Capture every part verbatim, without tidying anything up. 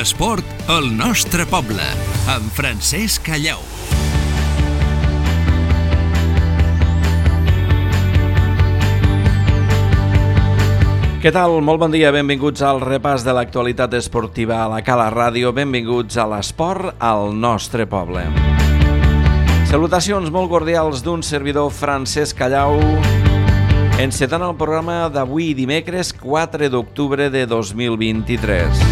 l'esport al nostre poble, amb Francesc Callau. Què tal? Molt bon dia, benvinguts al repàs de l'actualitat esportiva a la Cala Ràdio, benvinguts a l'esport al nostre poble. Salutacions molt cordials d'un servidor Francesc Callau, encetant el programa d'avui dimecres quatre d'octubre de dos mil vint-i-tres.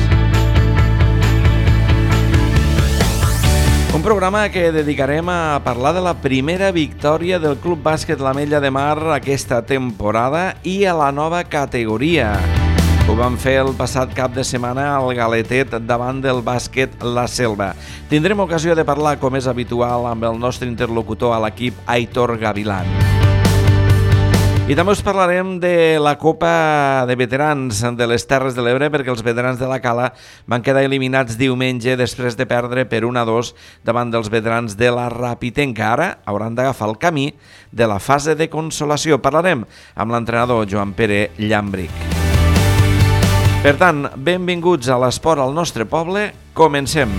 Un programa que dedicarem a parlar de la primera victòria del Club Bàsquet l'Ametlla de Mar aquesta temporada i a la nova categoria. Ho vam fer el passat cap de setmana al Galetet davant del Bàsquet La Selva. Tindrem ocasió de parlar, com és habitual, amb el nostre interlocutor a l'equip, Aitor Gavilán. I també us parlarem de la Copa de Veterans de les Terres de l'Ebre, perquè els veterans de la Cala van quedar eliminats diumenge després de perdre per un a dos davant dels veterans de la Rapitenca. Ara hauran d'agafar el camí de la fase de consolació. Parlarem amb l'entrenador Joan Pere Llambric. Per tant, benvinguts a l'esport al nostre poble. Comencem.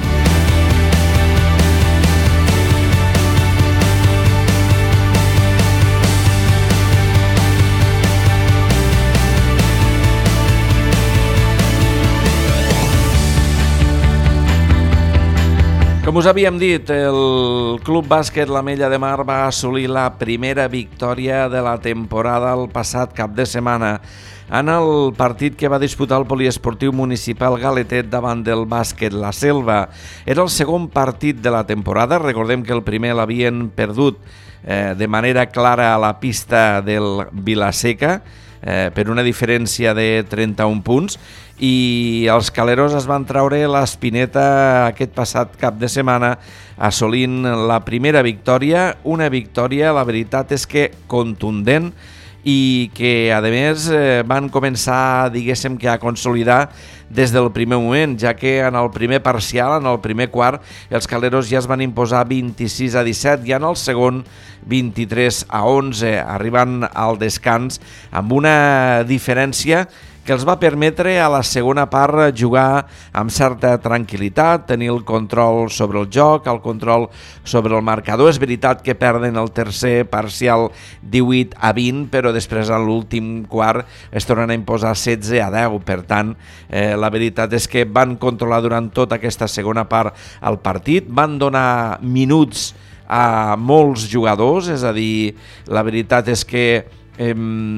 Com us havíem dit, el Club Bàsquet l'Ametlla de Mar va assolir la primera victòria de la temporada el passat cap de setmana en el partit que va disputar el poliesportiu municipal Galetet davant del Bàsquet La Selva. Era el segon partit de la temporada, recordem que el primer l'havien perdut eh, de manera clara a la pista del Vilaseca, eh, per una diferència de trenta-un punts, i els caleros es van traure l'espineta aquest passat cap de setmana assolint la primera victòria, una victòria, la veritat és que contundent, i que a més van començar, diguéssim, que a consolidar des del primer moment, ja que en el primer parcial, en el primer quart, els caleros ja es van imposar vint-i-sis a disset i en el segon vint-i-tres a onze, arribant al descans amb una diferència que els va permetre a la segona part jugar amb certa tranquil·litat, tenir el control sobre el joc, el control sobre el marcador. És veritat que perden el tercer parcial divuit a vint, però després en l'últim quart es tornen a imposar setze a deu. Per tant, eh, la veritat és que van controlar durant tota aquesta segona part el partit, van donar minuts a molts jugadors, és a dir, la veritat és que Eh,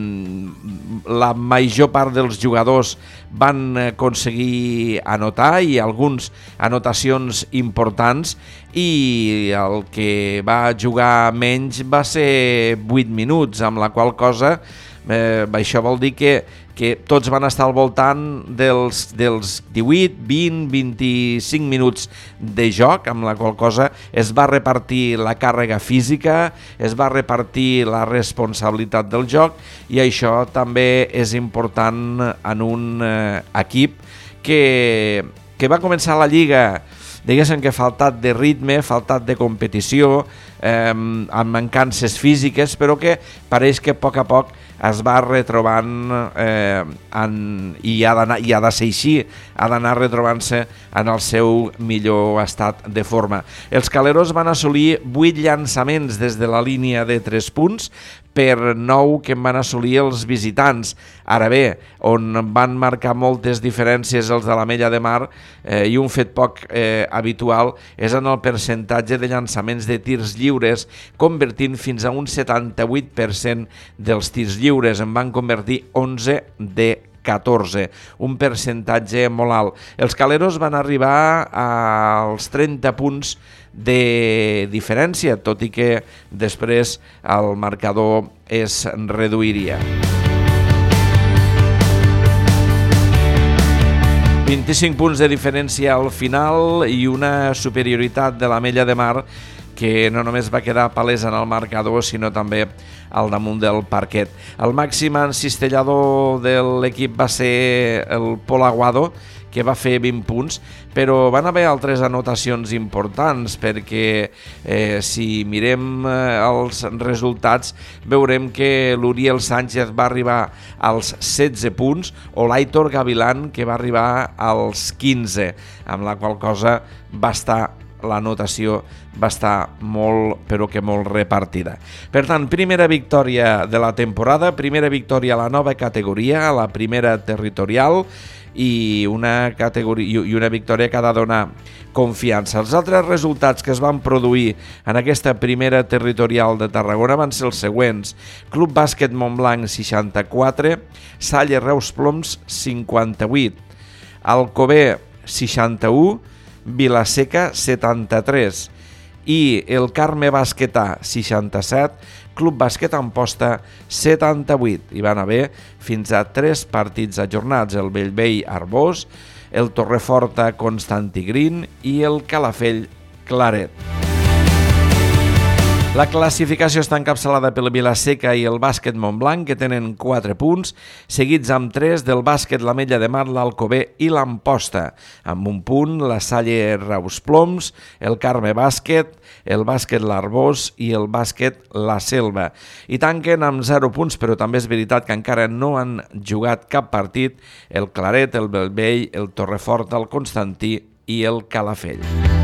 la major part dels jugadors van aconseguir anotar i alguns anotacions importants, i el que va jugar menys va ser vuit minuts, amb la qual cosa eh, això vol dir que, que tots van estar al voltant dels, dels divuit, vint, vint-i-cinc minuts de joc, amb la qual cosa es va repartir la càrrega física, es va repartir la responsabilitat del joc, i això també és important en un eh, equip que, que va començar la Lliga, diguéssim que faltat de ritme, faltat de competició, eh, amb mancances físiques, però que pareix que a poc a poc es va retrobant eh, en, i, ha d'anar, i ha de ser així, ha d'anar retrobant-se en el seu millor estat de forma. Els caleros van assolir vuit llançaments des de la línia de tres punts, per nou que en van assolir els visitants. Ara bé, on van marcar moltes diferències els de l'Ametlla de Mar, eh, i un fet poc eh, habitual, és en el percentatge de llançaments de tirs lliures, convertint fins a un setanta-vuit per cent dels tirs lliures. En van convertir onze de catorze, un percentatge molt alt. Els caleros van arribar als trenta punts de diferència, tot i que després el marcador es reduiria. vint-i-cinc punts de diferència al final i una superioritat de l'Ametlla de Mar que no només va quedar palès en el marcador, sinó també al damunt del parquet. El màxim encistellador de l'equip va ser el Pol Aguado, que va fer vint punts, però van haver altres anotacions importants perquè eh, si mirem eh, els resultats veurem que l'Uriel Sánchez va arribar als setze punts o l'Aitor Gavilán que va arribar als quinze, amb la qual cosa va estar la notació va estar molt, però que molt repartida. Per tant, primera victòria de la temporada, primera victòria a la nova categoria, a la primera territorial, i una categoria i una victòria que ha de donar confiança. Els altres resultats que es van produir en aquesta primera territorial de Tarragona van ser els següents: Club Bàsquet Montblanc seixanta-quatre, Salle Reus Ploms cinquanta-vuit, Alcover seixanta-u, Vilaseca setanta-tres i el Carme Basquetà seixanta-set, Club Bàsquet Amposta setanta-vuit. Hi van haver fins a tres partits ajornats: el Bellvei Arbós, el Torreforta Constantí Green i el Calafell Claret. La classificació està encapçalada pel Vilaseca i el Bàsquet Montblanc, que tenen quatre punts, seguits amb tres del Bàsquet l'Ametlla de Mar, l'Alcover i l'Amposta. Amb un punt, la Salle Reus Ploms, el Carme Bàsquet, el Bàsquet l'Arbós i el Bàsquet la Selva. I tanquen amb zero punts, però també és veritat que encara no han jugat cap partit, el Claret, el Bellvei, el Torreforta, el Constantí i el Calafell.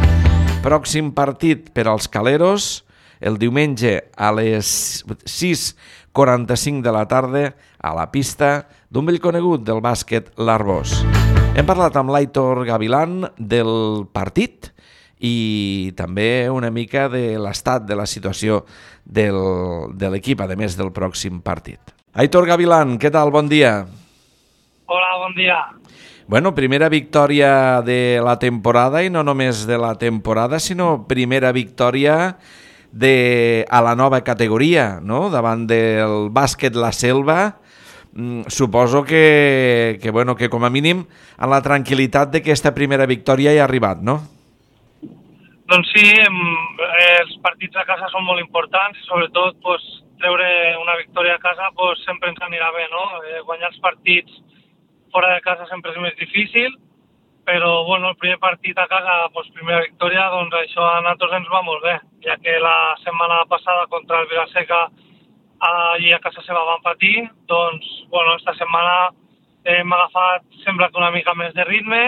Pròxim partit per als caleros, el diumenge a les sis quaranta-cinc de la tarda a la pista d'un vell conegut del bàsquet, l'Arbós. Hem parlat amb l'Aitor Gavilán del partit i també una mica de l'estat de la situació del, de l'equip, a més del pròxim partit. Aitor Gavilán, què tal? Bon dia. Hola, bon dia. Bueno, primera victòria de la temporada i no només de la temporada, sinó primera victòria de, a la nova categoria, no? Davant del Bàsquet La Selva. Mm, suposo que, que, bueno, que com a mínim en la tranquil·litat d'aquesta primera victòria hi ha arribat, no? Doncs sí, els partits a casa són molt importants, sobretot pues, treure una victòria a casa pues, sempre ens anirà bé, no? Eh, guanyar els partits fora de casa sempre és més difícil, però bueno, el primer partit a casa, pues, primera victòria, doncs això a nosaltres ens va molt bé, ja que la setmana passada contra el Vilaseca allí a casa seva van patir, doncs bueno, esta setmana hem agafat, sembla que una mica més de ritme,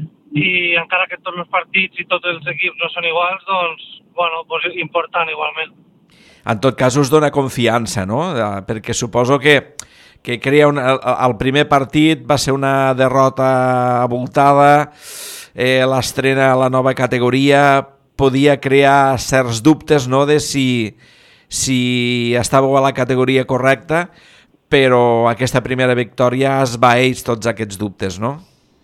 i encara que tots els partits i tots els equips no són iguals, doncs bueno, pues, important igualment. En tot cas us dona confiança, no? Perquè suposo que que crea un, el, el primer partit va ser una derrota abultada, eh, l'estrena a la nova categoria podia crear certs dubtes, no?, de si, si estàveu a la categoria correcta, però aquesta primera victòria esvaeix tots aquests dubtes, no?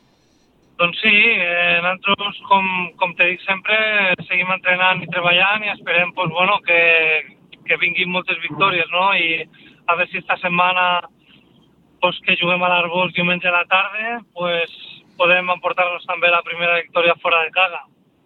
Doncs sí, eh, nosaltres, com, com te dic sempre, seguim entrenant i treballant i esperem pues, bueno, que, que vinguin moltes victòries, no? I a veure si esta setmana pues, que juguem a l'Arbós diumenge a la tarda, pues, podem emportar-nos també la primera victòria fora de casa.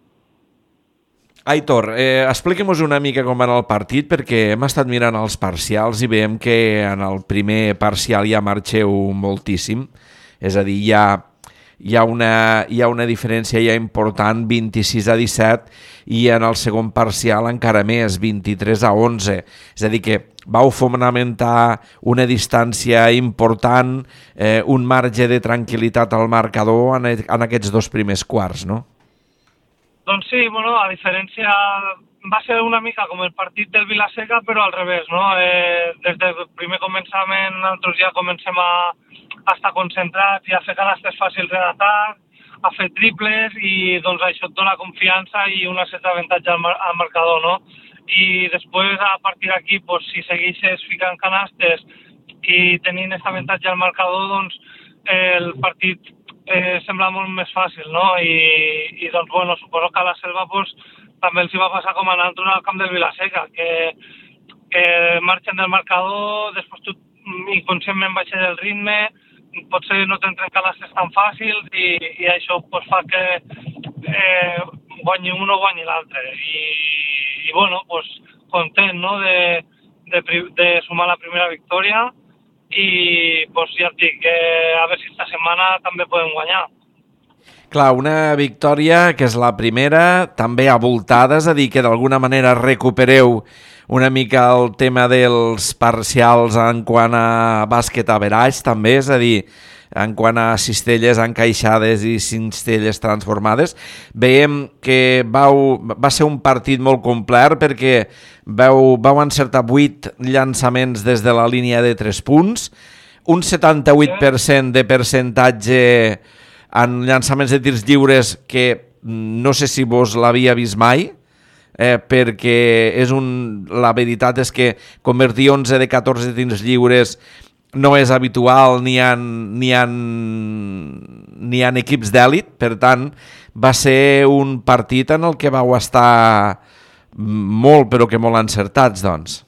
Aitor, eh, expliquem-nos una mica com va anar el partit, perquè hem estat mirant els parcials i veiem que en el primer parcial ja marxeu moltíssim, és a dir, hi ha, hi ha, una, hi ha una diferència ja important, vint-i-sis a disset, i en el segon parcial encara més, vint-i-tres a onze, és a dir que vau fonamentar una distància important, eh, un marge de tranquil·litat al marcador en, en aquests dos primers quarts, no? Doncs sí, bueno, la diferència va ser una mica com el partit del Vilaseca, però al revés, no? Eh, des del primer començament nosaltres ja comencem a, a estar concentrats i a fer canastes fàcils d'atac, a fer triples i doncs això et dona confiança i un cert avantatge al, mar al marcador, no? I després, a partir d'aquí, pues, si segueixes ficant canastes i tenint aquest avantatge al marcador, doncs el partit eh, sembla molt més fàcil, no? I, i doncs, bueno, suposo que a la Selva pues, també els hi va passar com a nosaltres al camp del Vilaseca, que, que marxen del marcador, després tu inconscientment baixes el ritme, potser no t'entren canastes tan fàcils i, i això pues, fa que eh, guanyi un o guanyi l'altre. I, i bueno, pues, content, no?, de, de, de sumar la primera victòria i pues, ja et dic, eh, a veure si esta setmana també podem guanyar. Clar, una victòria que és la primera, també avoltada, és a dir, que d'alguna manera recupereu una mica el tema dels parcials en quant a bàsquet average, també, és a dir, en quant a cistelles encaixades i cistelles transformades. Veiem que vau, va ser un partit molt complet perquè vau, vau encertar vuit llançaments des de la línia de tres punts, un setanta-vuit per cent de percentatge en llançaments de tirs lliures que no sé si vos l'havia vist mai, eh, perquè és un, la veritat és que convertir onze de catorze tirs lliures no és habitual ni en, ni en, ni en equips d'èlit, per tant va ser un partit en el que vau estar molt però que molt encertats, doncs.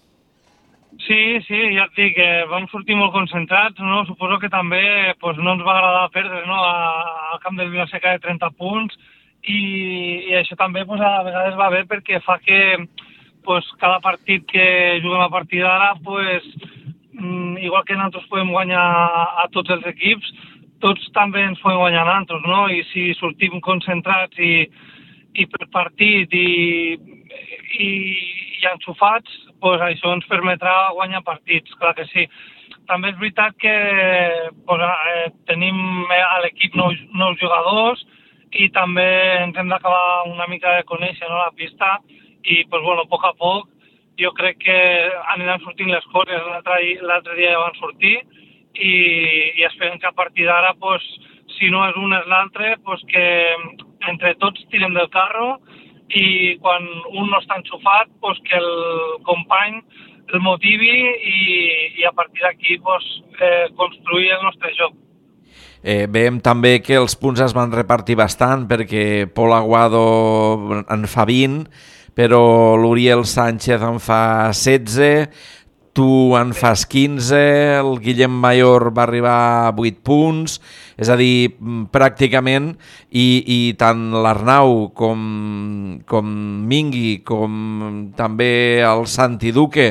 Sí, sí, ja et dic, eh, vam sortir molt concentrats, no? Suposo que també pues, no ens va agradar perdre, no?, al camp del Vilaseca de trenta punts i, i això també pues, a vegades va bé perquè fa que pues, cada partit que juguem a partir d'ara, pues, mm, igual que nosaltres podem guanyar a tots els equips, tots també ens podem guanyar a nosaltres, no? I si sortim concentrats i, i per partit i, i, i enxufats, pues això ens permetrà guanyar partits, clar que sí. També és veritat que pues, eh, tenim a l'equip nous, nous jugadors i també ens hem d'acabar una mica de conèixer, no, la pista i pues, bueno, a poc a poc jo crec que aniran sortint les coses. L'altre dia ja van sortir i, i esperem que a partir d'ara, pues, si no és un és l'altre, pues, que entre tots tirem del carro i quan un no està enxufat, pues, que el company el motivi i, i a partir d'aquí pues, eh, construir el nostre joc. Eh, veiem també que els punts es van repartir bastant perquè Pol Aguado en fa vint, però l'Uriel Sánchez en fa setze, tu en fas quinze, el Guillem Mayor va arribar a vuit punts, és a dir, pràcticament, i, i tant l'Arnau com, com Mingui, com també el Santi Duque,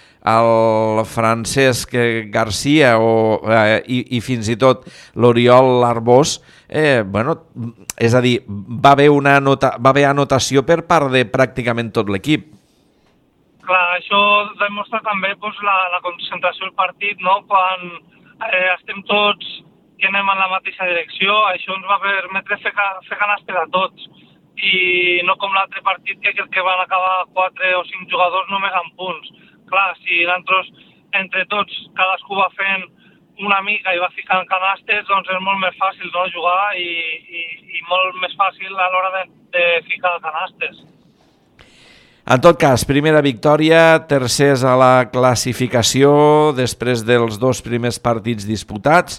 el Francesc Garcia o, eh, i, i fins i tot l'Oriol Arbós, eh, bueno, és a dir, va haver, una nota, va haver anotació per part de pràcticament tot l'equip. Clar, això demostra també pues, la, la concentració del partit, no? Quan eh, estem tots que anem en la mateixa direcció, això ens va permetre fer, fer canastes a tots. I no com l'altre partit que crec que van acabar quatre o cinc jugadors només amb punts. Clar, si nosaltres entre tots cadascú va fent una mica i va ficant canastes, doncs és molt més fàcil, no, jugar i, i, i molt més fàcil a l'hora de, de ficar canastes. En tot cas, primera victòria, tercers a la classificació després dels dos primers partits disputats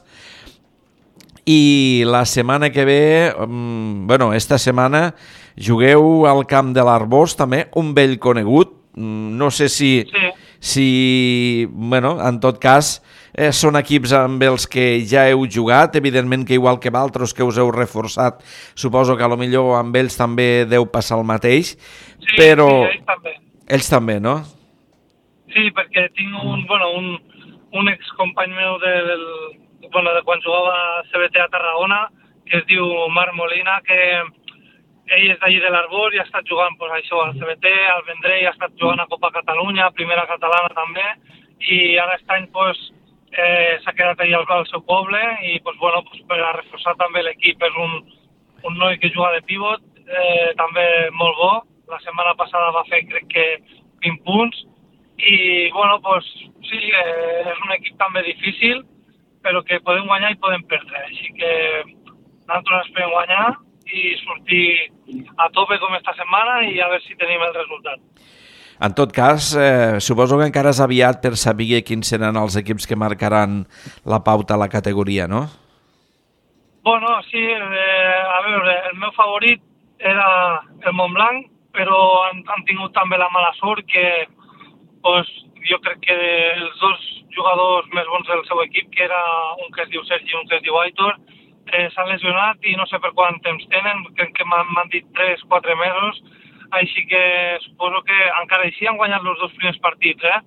i la setmana que ve, bueno, esta setmana jugueu al camp de l'Arbós, també un vell conegut, no sé si, sí. si bueno, en tot cas, eh, són equips amb els que ja heu jugat, evidentment que igual que d'altres que us heu reforçat, suposo que a lo millor amb ells també deu passar el mateix, sí, però... Sí, ells també. Ells també, no? Sí, perquè tinc un, bueno, un, un excompany meu de, del, bueno, de quan jugava a C B T a Tarragona, que es diu Marc Molina, que ell és d'allí de l'Arbós i ha estat jugant pues, això al C B T, al Vendrell, ha estat jugant a Copa Catalunya, Primera Catalana també, i ara aquest any pues, eh, s'ha quedat allà al, al seu poble i pues, bueno, pues, per a reforçar també l'equip. És un, un noi que juga de pivot, eh, també molt bo. La setmana passada va fer, crec que, vint punts. I, bueno, pues, sí, eh, és un equip també difícil, però que podem guanyar i podem perdre. Així que nosaltres esperem guanyar i sortir a tope com esta setmana i a veure si tenim el resultat. En tot cas, eh, suposo que encara és aviat per saber quins seran els equips que marcaran la pauta a la categoria, no? Bueno, sí, eh, a veure, el meu favorit era el Montblanc, però han, han tingut també la mala sort que pues, jo crec que els dos jugadors més bons del seu equip, que era un que es diu Sergi i un que es diu Aitor, eh, s'han lesionat i no sé per quant temps tenen, crec que m'han dit tres o quatre mesos, així que suposo que encara així han guanyat els dos primers partits, eh?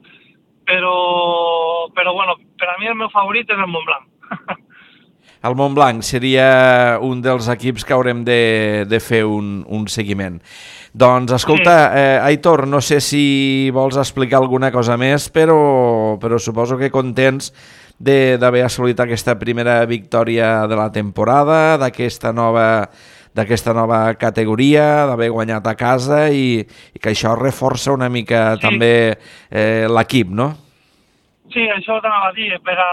Però, però bueno, per a mi el meu favorit és el Montblanc. El Montblanc seria un dels equips que haurem de, de fer un, un seguiment. Doncs, escolta, eh, Aitor, no sé si vols explicar alguna cosa més, però, però suposo que contents d'haver assolit aquesta primera victòria de la temporada, d'aquesta nova, d'aquesta nova categoria, d'haver guanyat a casa i, i que això reforça una mica sí. també eh, l'equip, no? Sí, això ho t'anava a dir, per a...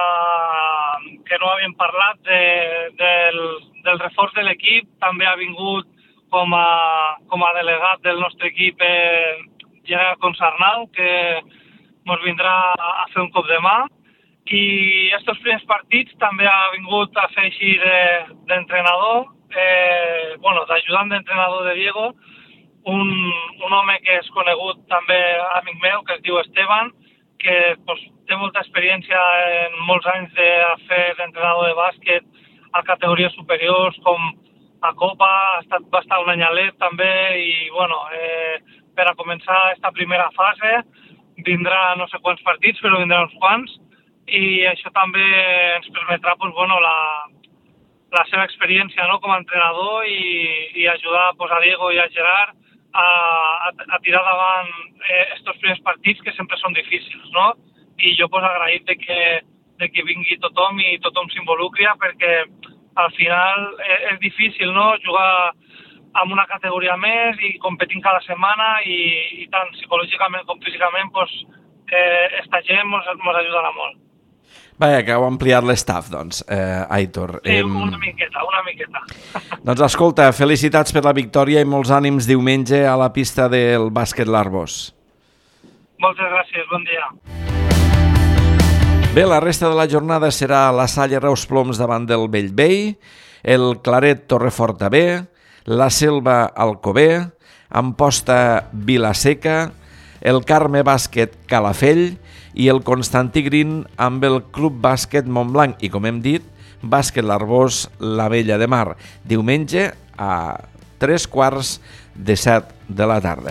que no havíem parlat de, del, del reforç de l'equip, també ha vingut com a, com a delegat del nostre equip eh, Gerard Consarnau, que ens vindrà a fer un cop de mà, i aquests primers partits també ha vingut a fer així d'entrenador, de, eh, bueno, d'ajudant d'entrenador de Diego, un, un home que és conegut també, amic meu, que es diu Esteban, que pues, té molta experiència en molts anys de fer d'entrenador de bàsquet a categories superiors, com a Copa, ha estat, va estar un any a l'E P també, i bueno, eh, per a començar aquesta primera fase vindrà no sé quants partits, però vindrà uns quants, i això també ens permetrà pues, bueno, la, la seva experiència, no?, com a entrenador i, i ajudar pues, a Diego i a Gerard a, a, a tirar davant aquests eh, primers partits que sempre són difícils, no? I jo pues, agraït de que, de que vingui tothom i tothom s'involucri, perquè al final és, és difícil, no?, jugar amb una categoria més i competint cada setmana i, i tant psicològicament com físicament pues, eh, esta gent ens ajudarà molt. Vaja, que heu ampliat l'estaf, doncs, eh, Aitor. Sí, una miqueta, una miqueta. Doncs escolta, felicitats per la victòria i molts ànims diumenge a la pista del bàsquet l'Arbós. Moltes gràcies, bon dia. Bé, la resta de la jornada serà la Salle Reus Ploms davant del Bellvei, el Claret Torreforta B, la Selva Alcover, Amposta Vilaseca, el Carme Bàsquet Calafell i el Constantí Green amb el Club Bàsquet Montblanc i, com hem dit, Bàsquet l'Arbós La Vella de Mar, diumenge a tres quarts de set de la tarda.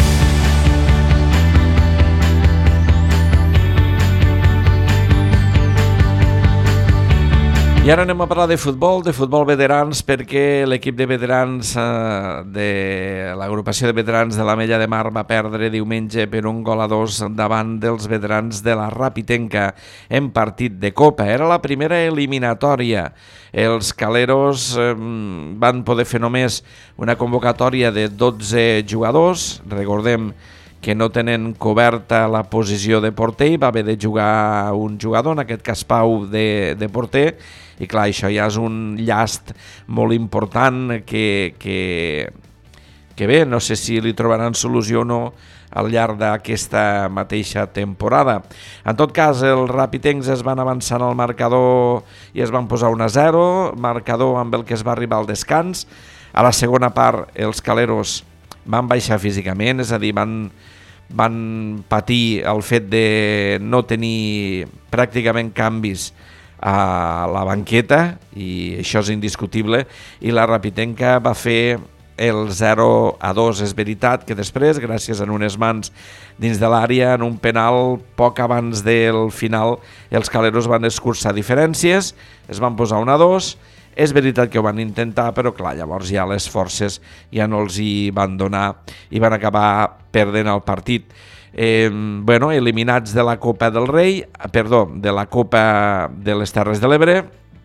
I ara anem a parlar de futbol, de futbol veterans, perquè l'equip de veterans eh, de l'agrupació de veterans de l'Ametlla de Mar va perdre diumenge per un gol a dos davant dels veterans de la Rapitenca en partit de Copa. Era la primera eliminatòria. Els caleros eh, van poder fer només una convocatòria de dotze jugadors. Recordem que no tenen coberta la posició de porter i va haver de jugar un jugador, en aquest cas Pau, de, de porter, i clar, això ja és un llast molt important que, que, que bé, no sé si li trobaran solució o no al llarg d'aquesta mateixa temporada. En tot cas, els rapitencs es van avançar en el marcador i es van posar un a zero, marcador amb el que es va arribar al descans. A la segona part, els caleros van baixar físicament, és a dir, van, van patir el fet de no tenir pràcticament canvis a la banqueta, i això és indiscutible, i la Rapitenca va fer el zero a dos. És veritat que després, gràcies a unes mans dins de l'àrea, en un penal poc abans del final, els caleros van escurçar diferències, es van posar un a dos. És veritat que ho van intentar, però clar, llavors ja les forces ja no els hi van donar i van acabar perdent el partit. Eh, bueno, eliminats de la Copa del Rei, perdó, de la Copa de les Terres de l'Ebre.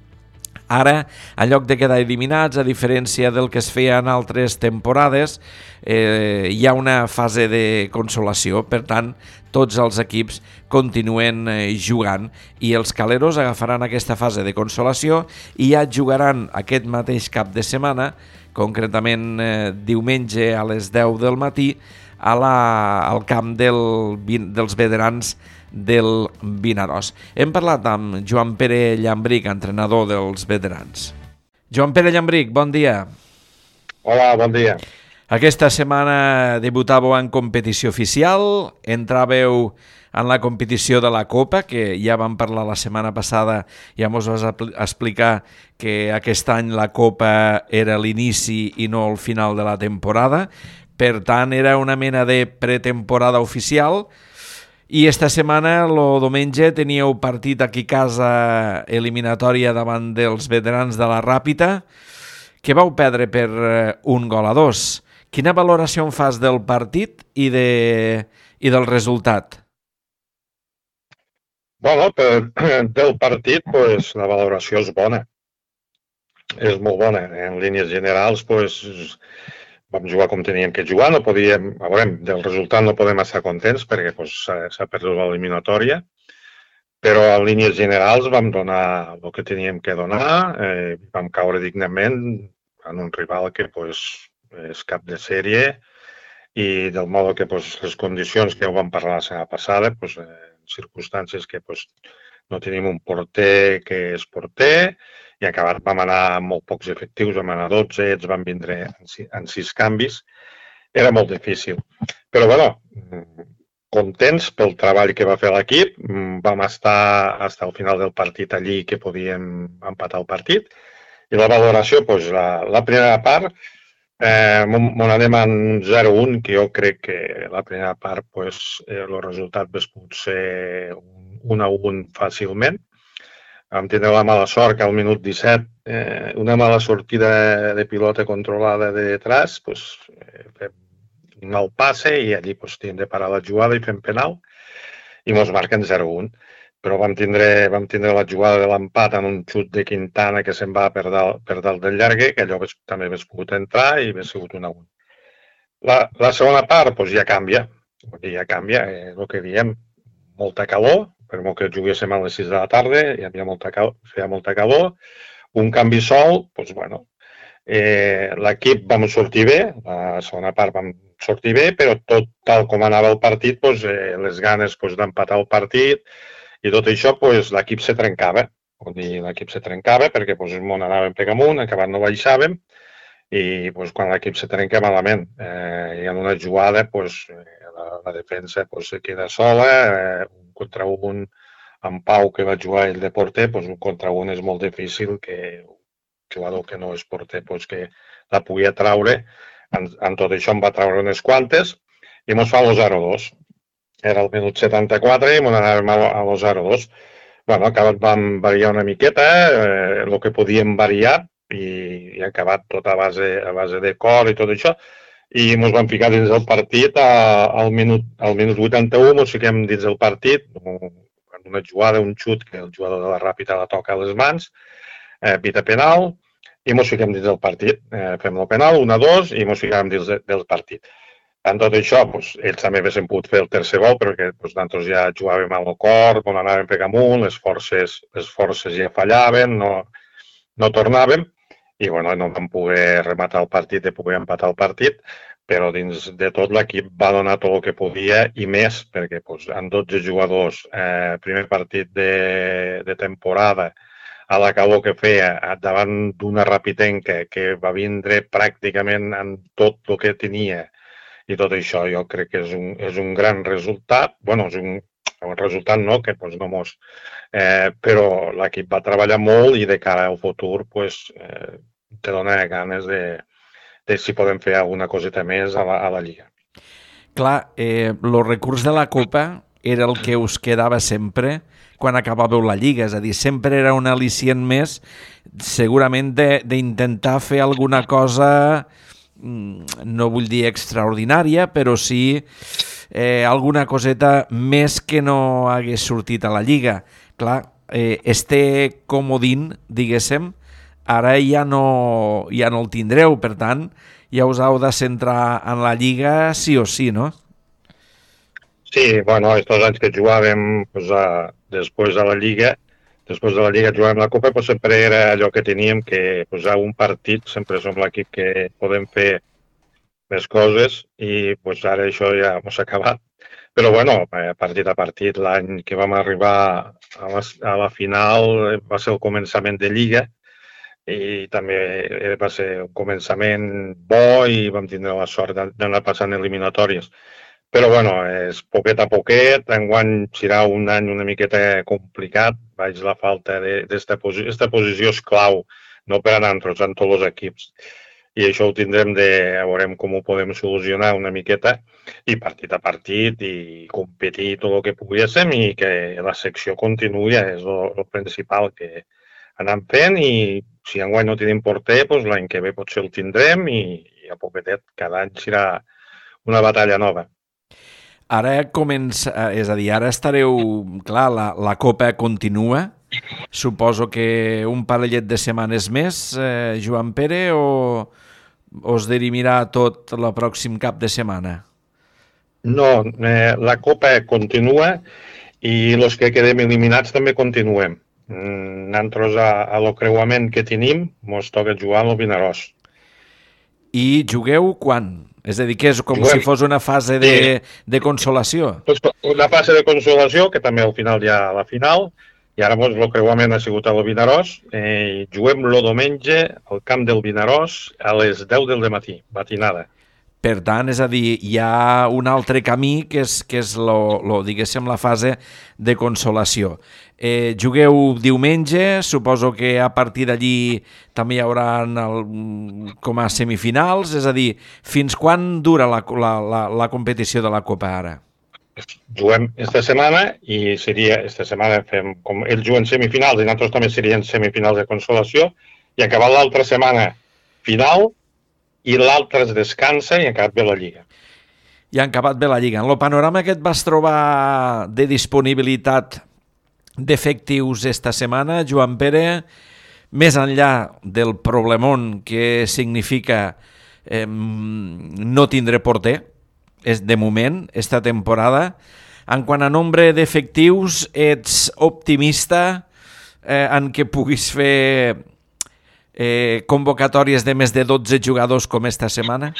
Ara, en lloc de quedar eliminats, a diferència del que es feia en altres temporades, eh, hi ha una fase de consolació. Per tant, tots els equips continuen eh, jugant i els caleros agafaran aquesta fase de consolació i ja jugaran aquest mateix cap de setmana, concretament eh, diumenge a les deu del matí, a la, al camp del, dels veterans del Vinaròs. Hem parlat amb Joan Pere Llambric, entrenador dels veterans. Joan Pere Llambric, bon dia. Hola, bon dia. Aquesta setmana debutàveu en competició oficial, entràveu en la competició de la Copa, que ja vam parlar la setmana passada, ja mos vas explicar que aquest any la Copa era l'inici i no el final de la temporada. per tant era una mena de pretemporada oficial, i esta setmana, el diumenge, teníeu partit aquí a casa eliminatòria davant dels veterans de la Ràpita, que vau perdre per un gol a dos. Quina valoració en fas del partit i, de, i del resultat? Bueno, per, del partit, pues, la valoració és bona. És molt bona. En línies generals, pues, vam jugar com teníem que jugar. No podíem, a veure, del resultat no podem estar contents perquè pues, s'ha perdut l'eliminatòria, però en línies generals vam donar el que teníem que donar, eh, vam caure dignament en un rival que pues, és cap de sèrie i del modo que pues, les condicions que ja ho vam parlar la setmana passada, pues, eh, circumstàncies que pues, no tenim un porter que és porter i acabat vam anar amb molt pocs efectius, vam anar a dotze, ells van vindre en sis canvis. Era molt difícil. Però, bueno, contents pel treball que va fer l'equip. Vam estar fins al final del partit allí que podíem empatar el partit. I la valoració, doncs, la, la primera part, eh, m'on anem en zero a un, que jo crec que la primera part, doncs, eh, el resultat hauria pogut ser un a un fàcilment. Vam tenir la mala sort que al minut disset, eh, una mala sortida de pilota controlada de detrás, doncs, eh, fem un mal passe i allí doncs, tenim de parar la jugada i fem penal i mos marquen zero a un. Però vam tindre, vam tindre la jugada de l'empat en un xut de Quintana que se'n va per dalt, per dalt del llargue, que allò també hauria pogut entrar i hauria sigut un a un. La, la segona part doncs, ja canvia, ja canvia, eh, el que diem, molta calor, per molt que juguéssim a les sis de la tarda, hi havia molta calor, feia molta calor, un canvi sol, doncs, bueno, eh, l'equip vam sortir bé, la segona part vam sortir bé, però tot tal com anava el partit, doncs, eh, les ganes doncs, d'empatar el partit, i tot això, doncs, l'equip se trencava. Vull dir, l'equip se trencava perquè doncs, on anàvem per amunt, acabat no baixàvem, i doncs, quan l'equip se trenca malament, eh, i en una jugada, doncs, la, la defensa doncs, se queda sola, eh, un contra un en Pau que va jugar ell de porter, doncs, un contra un és molt difícil que un jugador que no és porter doncs, que la pugui atraure. En, en tot això em va traure unes quantes i mos fa el zero a dos. Era el minut setanta-quatre i m'anàvem a lo zero a dos. Bueno, acabat vam variar una miqueta, eh, el que podíem variar, i, i acabat tot a base, a base de cor i tot això. I ens vam ficar dins del partit a, al, minut, al minut vuitanta-u, ens fiquem dins del partit, en una jugada, un xut, que el jugador de la Ràpita la toca a les mans, eh, pita penal, i ens fiquem dins del partit. Eh, fem el penal, un a dos, i ens fiquem dins de, del partit. En tot això, doncs, ells també haguessin pogut fer el tercer gol, perquè doncs, nosaltres ja jugàvem amb el cor, on anàvem per amunt, les forces, les forces ja fallaven, no, no tornàvem, i bueno, no vam poder rematar el partit, de poder empatar el partit, però dins de tot l'equip va donar tot el que podia i més, perquè doncs, en dotze jugadors, eh, primer partit de, de temporada, a la calor que feia, davant d'una Rapitenca que va vindre pràcticament en tot el que tenia, i tot això jo crec que és un, és un gran resultat. Bueno, és un, un resultat no, que doncs, no mos... Eh, però l'equip va treballar molt i de cara al futur pues, eh, te dona ganes de, de si podem fer alguna coseta més a la, a la Lliga. Clar, eh, el recurs de la Copa era el que us quedava sempre quan acabàveu la Lliga, és a dir, sempre era un al·licient més segurament d'intentar fer alguna cosa... no vull dir extraordinària, però sí eh, alguna coseta més que no hagués sortit a la Lliga. Clar, eh, este comodín, diguéssim, ara ja no, ja no el tindreu, per tant, ja us heu de centrar en la Lliga sí o sí, no? Sí, bueno, estos anys que jugàvem pues, a, després de la Lliga, després de la Lliga jugàvem la Copa, pues, sempre era allò que teníem, que pues, a un partit sempre som l'equip que podem fer més coses i pues, ara això ja s'ha acabat. Però bueno, partit a partit, l'any que vam arribar a la, a la final va ser el començament de Lliga i també va ser un començament bo i vam tindre la sort d'anar passant eliminatòries. Però, bueno, és poquet a poquet, enguany serà un any una miqueta complicat, veig la falta d'esta posició. Aquesta posició és clau, no per a nosaltres, en tots els equips. i això ho tindrem de... veurem com ho podem solucionar una miqueta i partit a partit i competir tot el que poguéssim i que la secció continuï, és el principal que anem fent i si enguany no tenim porter, doncs l'any que ve potser el tindrem i, i a poquetet cada any serà una batalla nova. Ara comença, és a dir, ara estareu, clar, la, la Copa continua, suposo que un parellet de setmanes més, eh, Joan Pere, o, o es dirimirà tot el pròxim cap de setmana? No, eh, la Copa continua i els que quedem eliminats també continuem. Nosaltres, a, a lo creuament que tenim, ens toca jugar al Vinaròs. I jugueu quan? És a dir, que és com Juguem. si fos una fase de, de consolació? Una fase de consolació, que també al final hi ha la final, i ara doncs, el creuament ha sigut al Vinaròs, eh, i juguem el diumenge al camp del Vinaròs a les deu del matí, matinada. Per tant, és a dir, hi ha un altre camí que és, que és lo, lo, diguéssim, la fase de consolació. Eh, jugueu diumenge, suposo que a partir d'allí també hi haurà el, com a semifinals, és a dir, fins quan dura la, la, la, la competició de la Copa ara? Juguem esta setmana i seria, esta setmana fem, com ells juguen semifinals i nosaltres també serien semifinals de consolació i acabar l'altra setmana final i l'altre es descansa i ha acabat bé la Lliga. I ha acabat bé la Lliga. En el panorama que et vas trobar de disponibilitat d'efectius esta setmana, Joan Pere, més enllà del problemón que significa eh, no tindre porter, és de moment, esta temporada, en quant a nombre d'efectius, ets optimista eh, en què puguis fer Eh, convocatòries de més de dotze jugadors com esta setmana?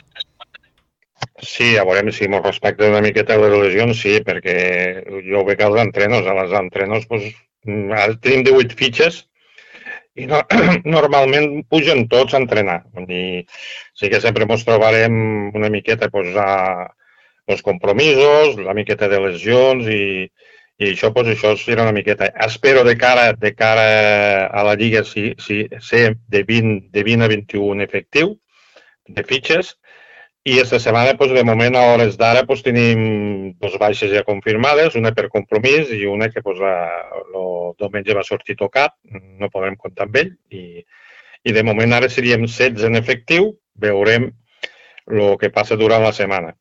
Sí, a veure si ens respecta una miqueta les lesions, sí, perquè jo veig als entrenos, a les entrenos doncs, ara tenim divuit fitxes i no, normalment pugen tots a entrenar. Vull dir, sí que sempre ens trobarem una miqueta doncs, a els compromisos, la miqueta de lesions i I això, doncs, això serà una miqueta. Espero de cara, de cara a la Lliga si, si ser de vint, de vint a vint-i-un efectiu de fitxes i aquesta setmana, doncs, de moment, a hores d'ara, doncs, tenim dos baixes ja confirmades, una per compromís i una que doncs, el diumenge va sortir tocat, no podrem comptar amb ell i, i de moment ara seríem setze en efectiu, veurem el que passa durant la setmana.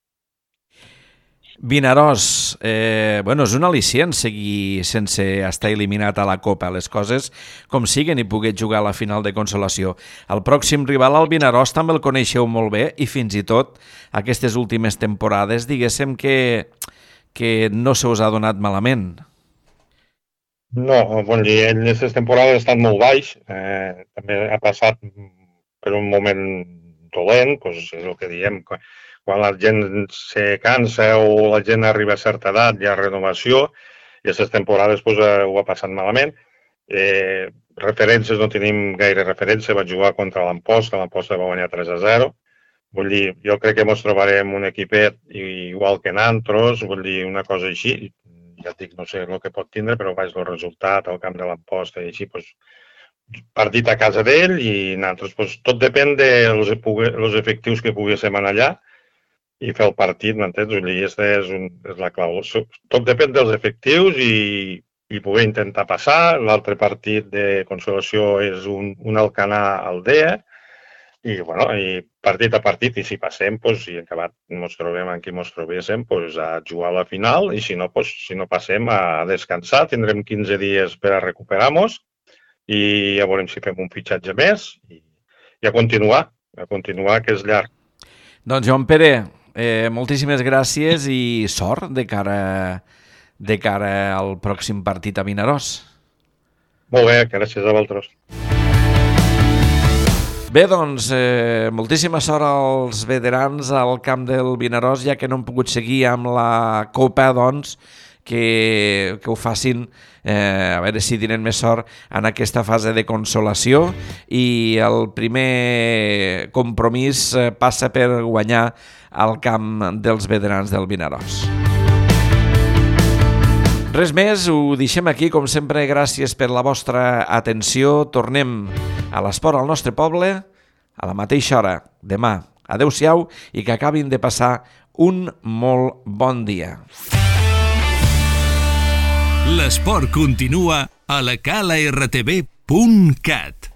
Vinaròs, eh, bueno, és un al·licient seguir sense estar eliminat a la Copa. Les coses com siguen i poder jugar a la final de consolació. El pròxim rival, el Vinaròs, també el coneixeu molt bé i fins i tot aquestes últimes temporades, diguéssim que, que no se us ha donat malament. No, bon dia. Ell aquestes temporades ha estat molt baix. Eh, també ha passat per un moment dolent, doncs és el que diem, quan la gent se cansa o la gent arriba a certa edat, hi ha renovació, i aquestes temporades doncs, ho ha passat malament. Eh, referències, no tenim gaire referència, vaig jugar contra l'Amposta, que l'Amposta va guanyar tres a zero. Vull dir, jo crec que ens trobarem un equipet igual que nosaltres, vull dir, una cosa així. Ja et dic, no sé el que pot tindre, però vaig el resultat al camp de l'Amposta i així, doncs, partit a casa d'ell i nosaltres, doncs, tot depèn dels efectius que poguéssim anar allà i fer el partit, m'entens? Aquesta és, un, és la clau. Tot depèn dels efectius i, i poder intentar passar. L'altre partit de consolació és un, un Alcanar-Aldea i, bueno, i partit a partit, i si passem, doncs, si acabat ens trobem en qui ens trobéssim, doncs, a jugar a la final i si no, doncs, si no passem, a descansar. Tindrem quinze dies per a recuperar-nos i ja veurem si fem un fitxatge més i, i a continuar, a continuar, que és llarg. Doncs, Joan Pere, Eh, moltíssimes gràcies i sort de cara, de cara al pròxim partit a Vinaròs. Molt bé, gràcies a vosaltres. Bé, doncs, eh, moltíssima sort als veterans al camp del Vinaròs, ja que no han pogut seguir amb la Copa, doncs, que, que ho facin, eh, a veure si tenen més sort en aquesta fase de consolació i el primer compromís eh, passa per guanyar al camp dels veterans del Vinaròs. Res més, ho deixem aquí, com sempre, gràcies per la vostra atenció. Tornem a l'esport al nostre poble a la mateixa hora demà. Adéu-siau i que acabin de passar un molt bon dia. L'esport continua a la cala r t v punt cat.